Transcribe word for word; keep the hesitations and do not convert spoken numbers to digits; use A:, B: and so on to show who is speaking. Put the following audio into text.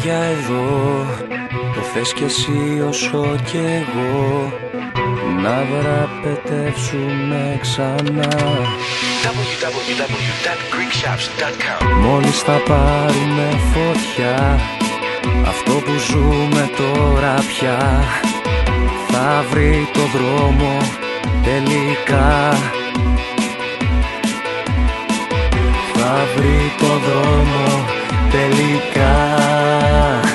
A: για εδώ. Το θες κι εσύ όσο κι εγώ. Να δραπετεύσουμε ξανά.
B: double-u double-u double-u dot greek shops dot com.
A: Μόλις θα πάρουμε φωτιά, αυτό που ζούμε τώρα πια θα βρει το δρόμο τελικά. Θα βρει το δρόμο τελικά.